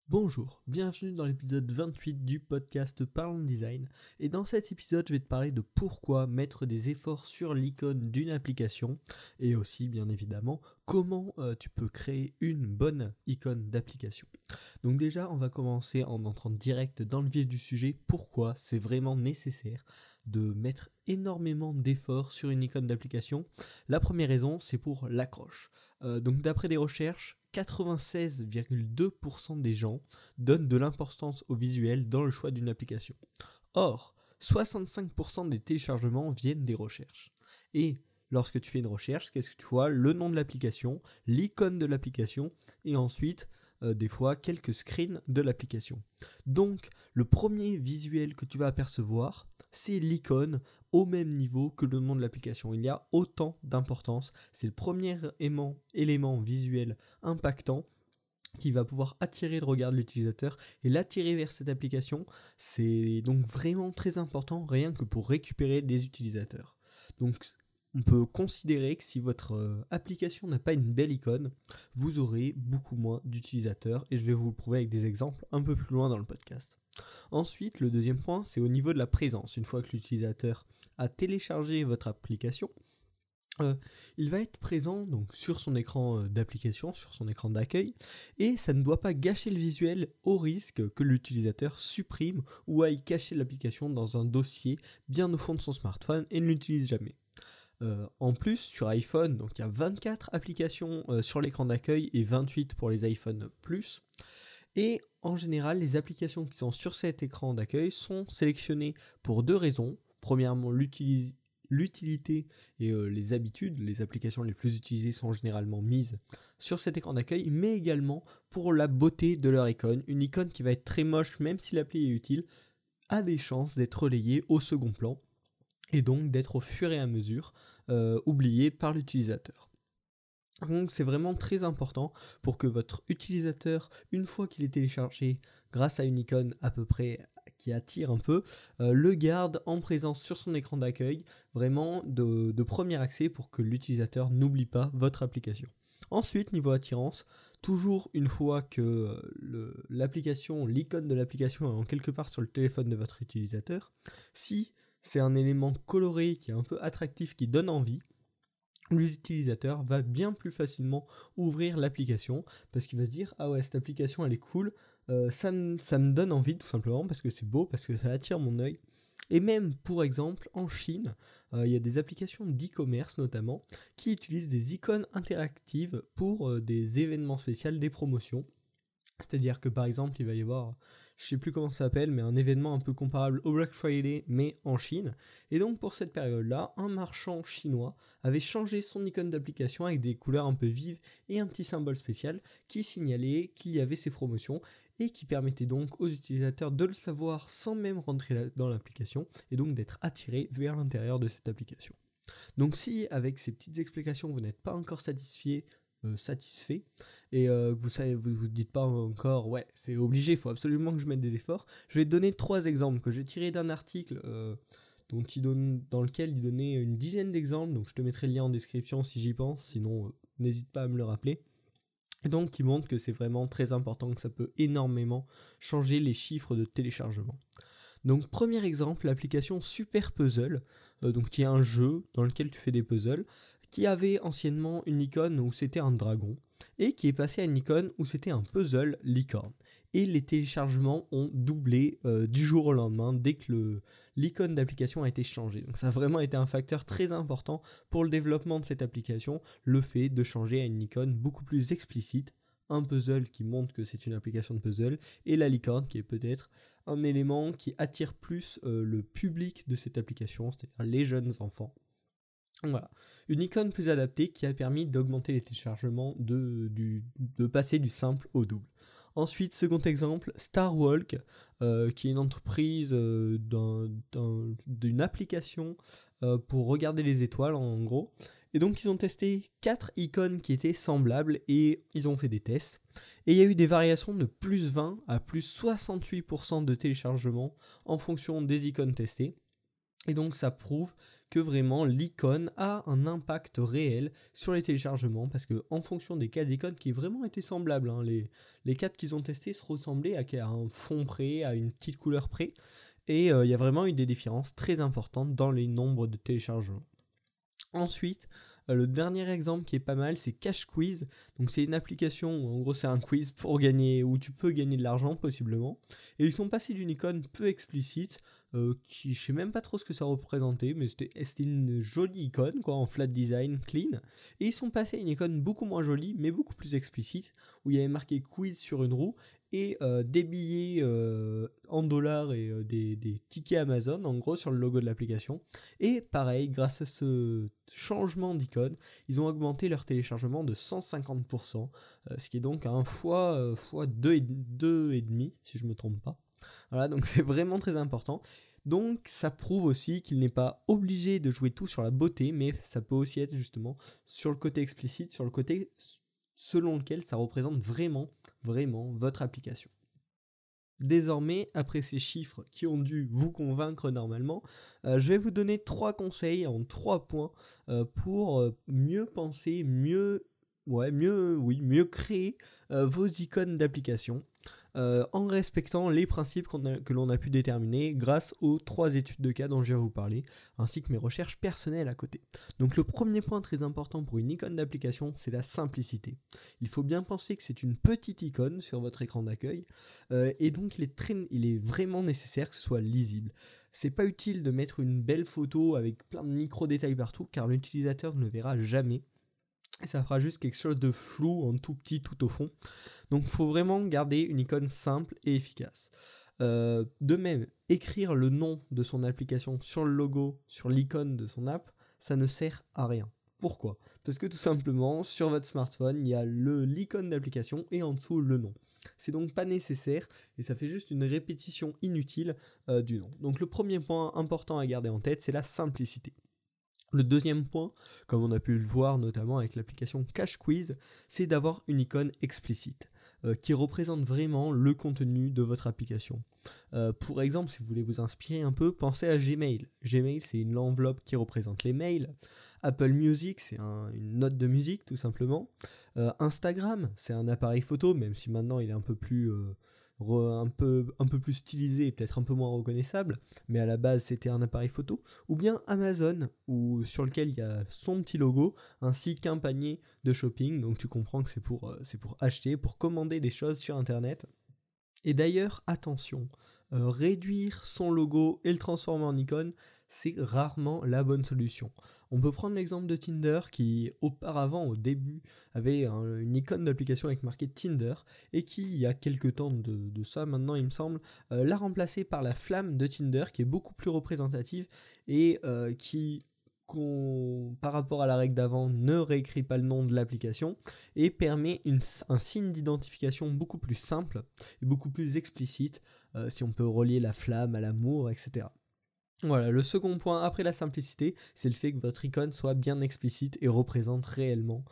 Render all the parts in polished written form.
Bonjour, bienvenue dans l'épisode 28 du podcast Parlons Design. Et dans cet épisode, je vais te parler de pourquoi mettre des efforts sur l'icône d'une application et aussi, bien évidemment, comment tu peux créer une bonne icône d'application. Donc déjà, on va commencer en entrant direct dans le vif du sujet, pourquoi c'est vraiment nécessaire de mettre énormément d'efforts sur une icône d'application. La première raison, c'est pour l'accroche. Donc d'après des recherches, 96,2% des gens donnent de l'importance au visuel dans le choix d'une application. Or, 65% des téléchargements viennent des recherches. Et lorsque tu fais une recherche, qu'est-ce que tu vois? Le nom de l'application, l'icône de l'application et ensuite des fois quelques screens de l'application. Donc le premier visuel que tu vas apercevoir, c'est l'icône au même niveau que le nom de l'application. Il y a autant d'importance. C'est le premier élément visuel impactant qui va pouvoir attirer le regard de l'utilisateur et l'attirer vers cette application. C'est donc vraiment très important rien que pour récupérer des utilisateurs. Donc on peut considérer que si votre application n'a pas une belle icône, vous aurez beaucoup moins d'utilisateurs et je vais vous le prouver avec des exemples un peu plus loin dans le podcast. Ensuite, le deuxième point, c'est au niveau de la présence. Une fois que l'utilisateur a téléchargé votre application, il va être présent donc sur son écran d'application, sur son écran d'accueil, et ça ne doit pas gâcher le visuel au risque que l'utilisateur supprime ou aille cacher l'application dans un dossier bien au fond de son smartphone et ne l'utilise jamais. En plus, sur iPhone, donc il y a 24 applications sur l'écran d'accueil et 28 pour les iPhone Plus. Et en général, les applications qui sont sur cet écran d'accueil sont sélectionnées pour deux raisons. Premièrement, l'utilité et les habitudes, les applications les plus utilisées sont généralement mises sur cet écran d'accueil, mais également pour la beauté de leur icône. Une icône qui va être très moche, même si l'appli est utile, a des chances d'être relayée au second plan et donc d'être au fur et à mesure oubliée par l'utilisateur. Donc c'est vraiment très important pour que votre utilisateur, une fois qu'il est téléchargé grâce à une icône à peu près qui attire un peu, le garde en présence sur son écran d'accueil, vraiment de premier accès pour que l'utilisateur n'oublie pas votre application. Ensuite, niveau attirance, toujours une fois que l'icône de l'application est en quelque part sur le téléphone de votre utilisateur, si c'est un élément coloré qui est un peu attractif, qui donne envie, l'utilisateur va bien plus facilement ouvrir l'application parce qu'il va se dire ah ouais, cette application elle est cool, ça me donne envie tout simplement parce que c'est beau, parce que ça attire mon œil. Et même pour exemple en Chine, il y a des applications d'e-commerce notamment qui utilisent des icônes interactives pour des événements spéciaux, des promotions. C'est-à-dire que par exemple, il va y avoir, je sais plus comment ça s'appelle, mais un événement un peu comparable au Black Friday, mais en Chine. Et donc pour cette période-là, un marchand chinois avait changé son icône d'application avec des couleurs un peu vives et un petit symbole spécial qui signalait qu'il y avait ces promotions et qui permettait donc aux utilisateurs de le savoir sans même rentrer dans l'application et donc d'être attirés vers l'intérieur de cette application. Donc si avec ces petites explications vous n'êtes pas encore satisfait et vous dites pas encore ouais c'est obligé, il faut absolument que je mette des efforts, je vais te donner 3 exemples que j'ai tirés d'un article dans lequel il donnait une dizaine d'exemples, donc je te mettrai le lien en description si j'y pense, sinon n'hésite pas à me le rappeler. Et donc qui montre que c'est vraiment très important, que ça peut énormément changer les chiffres de téléchargement. Donc premier exemple, l'application Super Puzzle, qui est un jeu dans lequel tu fais des puzzles, qui avait anciennement une icône où c'était un dragon, et qui est passé à une icône où c'était un puzzle licorne. Et les téléchargements ont doublé du jour au lendemain dès que l'icône d'application a été changée. Donc ça a vraiment été un facteur très important pour le développement de cette application, le fait de changer à une icône beaucoup plus explicite, un puzzle qui montre que c'est une application de puzzle, et la licorne qui est peut-être un élément qui attire plus le public de cette application, c'est-à-dire les jeunes enfants. Voilà, une icône plus adaptée qui a permis d'augmenter les téléchargements, de passer du simple au double. Ensuite, second exemple, Starwalk, qui est une entreprise d'une application pour regarder les étoiles en gros. Et donc ils ont testé 4 icônes qui étaient semblables et ils ont fait des tests. Et il y a eu des variations de plus 20 à plus 68% de téléchargement en fonction des icônes testées. Et donc ça prouve que vraiment l'icône a un impact réel sur les téléchargements, parce que en fonction des 4 icônes qui vraiment étaient semblables, hein, les 4 qu'ils ont testés se ressemblaient à un fond près, à une petite couleur près, et il y a vraiment eu des différences très importantes dans les nombres de téléchargements. Ensuite, le dernier exemple qui est pas mal, c'est Cash Quiz. Donc c'est une application où en gros c'est un quiz pour gagner, où tu peux gagner de l'argent possiblement. Et ils sont passés d'une icône peu explicite, qui je sais même pas trop ce que ça représentait, mais c'était une jolie icône quoi, en flat design, clean. Et ils sont passés à une icône beaucoup moins jolie, mais beaucoup plus explicite, où il y avait marqué quiz sur une roue et des billets en dollars et des tickets Amazon en gros sur le logo de l'application. Et pareil, grâce à ce changement d'icône, ils ont augmenté leur téléchargement de 150%, ce qui est donc un fois 2,5 si je ne me trompe pas. Voilà, donc c'est vraiment très important. Donc ça prouve aussi qu'il n'est pas obligé de jouer tout sur la beauté, mais ça peut aussi être justement sur le côté explicite, sur le côté selon lequel ça représente vraiment votre application. Désormais, après ces chiffres qui ont dû vous convaincre normalement, je vais vous donner 3 conseils en 3 points pour mieux penser, mieux créer vos icônes d'application en respectant les principes que l'on a pu déterminer grâce aux 3 études de cas dont je vais vous parler, ainsi que mes recherches personnelles à côté. Donc le premier point très important pour une icône d'application, c'est la simplicité. Il faut bien penser que c'est une petite icône sur votre écran d'accueil, et donc il est vraiment nécessaire que ce soit lisible. C'est pas utile de mettre une belle photo avec plein de micro-détails partout, car l'utilisateur ne le verra jamais. Et ça fera juste quelque chose de flou, en tout petit, tout au fond. Donc il faut vraiment garder une icône simple et efficace. De même, écrire le nom de son application sur le logo, sur l'icône de son app, ça ne sert à rien. Pourquoi ? Parce que tout simplement, sur votre smartphone, il y a l'icône d'application et en dessous le nom. C'est donc pas nécessaire et ça fait juste une répétition inutile du nom. Donc le premier point important à garder en tête, c'est la simplicité. Le deuxième point, comme on a pu le voir notamment avec l'application Cash Quiz, c'est d'avoir une icône explicite qui représente vraiment le contenu de votre application. Pour exemple, si vous voulez vous inspirer un peu, pensez à Gmail. Gmail, c'est une enveloppe qui représente les mails. Apple Music, c'est une note de musique tout simplement. Instagram, c'est un appareil photo, même si maintenant il est un peu plus stylisé et peut-être un peu moins reconnaissable, mais à la base c'était un appareil photo, ou bien Amazon, sur lequel il y a son petit logo, ainsi qu'un panier de shopping, donc tu comprends que c'est pour acheter, pour commander des choses sur internet. Et d'ailleurs, attention, réduire son logo et le transformer en icône, c'est rarement la bonne solution. On peut prendre l'exemple de Tinder qui auparavant, au début, avait une icône d'application avec marqué Tinder et qui, il y a quelques temps de ça maintenant il me semble, l'a remplacé par la flamme de Tinder qui est beaucoup plus représentative et qui par rapport à la règle d'avant, ne réécrit pas le nom de l'application et permet un signe d'identification beaucoup plus simple et beaucoup plus explicite, si on peut relier la flamme à l'amour, etc. Voilà, le second point après la simplicité, c'est le fait que votre icône soit bien explicite et représente réellement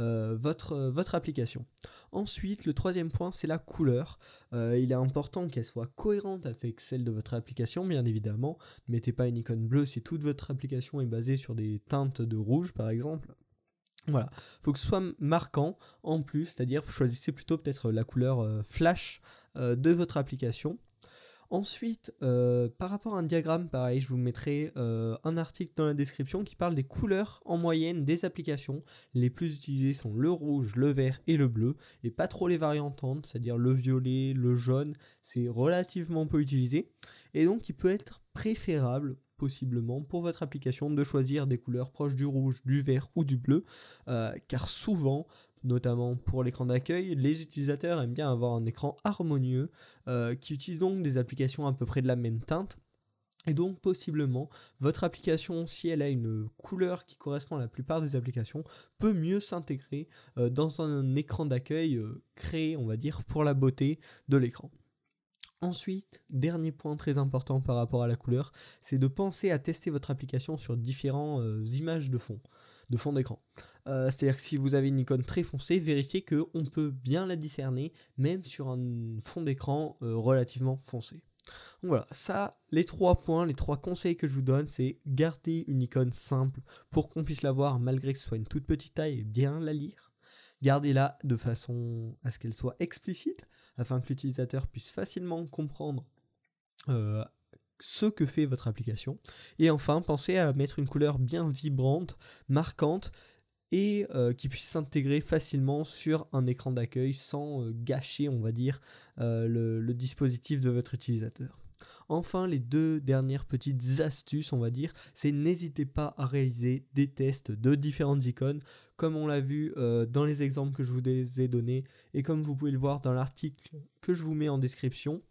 votre application. Ensuite, le troisième point, c'est la couleur. Il est important qu'elle soit cohérente avec celle de votre application, bien évidemment. Ne mettez pas une icône bleue si toute votre application est basée sur des teintes de rouge, par exemple. Voilà, il faut que ce soit marquant en plus, c'est-à-dire choisissez plutôt peut-être la couleur flash de votre application. Ensuite, par rapport à un diagramme, pareil, je vous mettrai un article dans la description qui parle des couleurs en moyenne des applications. Les plus utilisées sont le rouge, le vert et le bleu, et pas trop les variantes, c'est-à-dire le violet, le jaune, c'est relativement peu utilisé. Et donc il peut être préférable, possiblement, pour votre application de choisir des couleurs proches du rouge, du vert ou du bleu, car souvent, notamment pour l'écran d'accueil, les utilisateurs aiment bien avoir un écran harmonieux qui utilise donc des applications à peu près de la même teinte. Et donc possiblement, votre application, si elle a une couleur qui correspond à la plupart des applications, peut mieux s'intégrer dans un écran d'accueil créé, on va dire, pour la beauté de l'écran. Ensuite, dernier point très important par rapport à la couleur, c'est de penser à tester votre application sur différentes images de fond d'écran. C'est-à-dire que si vous avez une icône très foncée, vérifiez qu'on peut bien la discerner, même sur un fond d'écran relativement foncé. Donc voilà, ça, les 3 points, les 3 conseils que je vous donne, c'est garder une icône simple pour qu'on puisse la voir malgré que ce soit une toute petite taille et bien la lire. Gardez-la de façon à ce qu'elle soit explicite, afin que l'utilisateur puisse facilement comprendre ce que fait votre application. Et enfin, pensez à mettre une couleur bien vibrante, marquante, et qui puisse s'intégrer facilement sur un écran d'accueil sans gâcher, on va dire, le dispositif de votre utilisateur. Enfin, les 2 dernières petites astuces, on va dire, c'est n'hésitez pas à réaliser des tests de différentes icônes, comme on l'a vu dans les exemples que je vous ai donnés, et comme vous pouvez le voir dans l'article que je vous mets en description.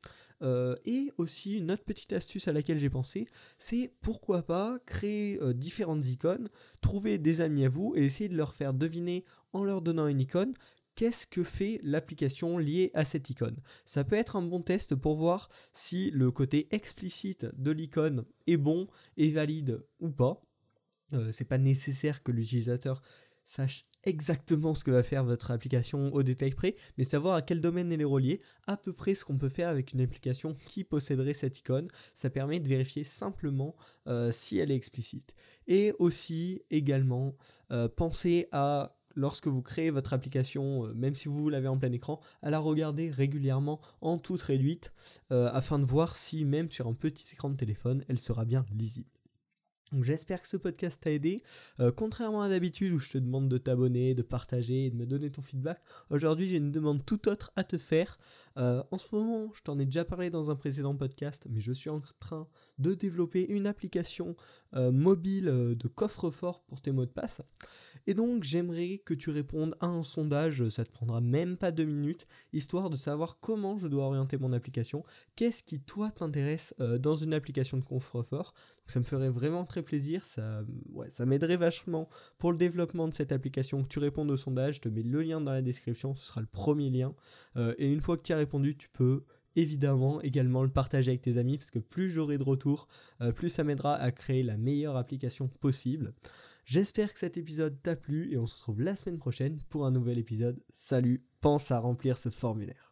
Et aussi une autre petite astuce à laquelle j'ai pensé, c'est pourquoi pas créer différentes icônes, trouver des amis à vous et essayer de leur faire deviner en leur donnant une icône qu'est-ce que fait l'application liée à cette icône. Ça peut être un bon test pour voir si le côté explicite de l'icône est bon et valide ou pas. C'est pas nécessaire que l'utilisateur sache exactement ce que va faire votre application au détail près, mais savoir à quel domaine elle est reliée, à peu près ce qu'on peut faire avec une application qui posséderait cette icône. Ça permet de vérifier simplement si elle est explicite. Et aussi, également, pensez à, lorsque vous créez votre application, même si vous l'avez en plein écran, à la regarder régulièrement en toute réduite, afin de voir si même sur un petit écran de téléphone, elle sera bien lisible. Donc j'espère que ce podcast t'a aidé. Contrairement à d'habitude où je te demande de t'abonner, de partager et de me donner ton feedback, aujourd'hui j'ai une demande tout autre à te faire. En ce moment, je t'en ai déjà parlé dans un précédent podcast, mais je suis en train de développer une application mobile de coffre-fort pour tes mots de passe. Et donc j'aimerais que tu répondes à un sondage, ça te prendra même pas 2 minutes, histoire de savoir comment je dois orienter mon application, qu'est-ce qui toi t'intéresse dans une application de coffre-fort. Donc ça me ferait vraiment très plaisir, ça m'aiderait vachement pour le développement de cette application que tu répondes au sondage. Je te mets le lien dans la description, ce sera le premier lien. Et une fois que tu as répondu, tu peux évidemment également le partager avec tes amis, parce que plus j'aurai de retours, plus ça m'aidera à créer la meilleure application possible. J'espère que cet épisode t'a plu et on se retrouve la semaine prochaine pour un nouvel épisode. Salut, pense à remplir ce formulaire.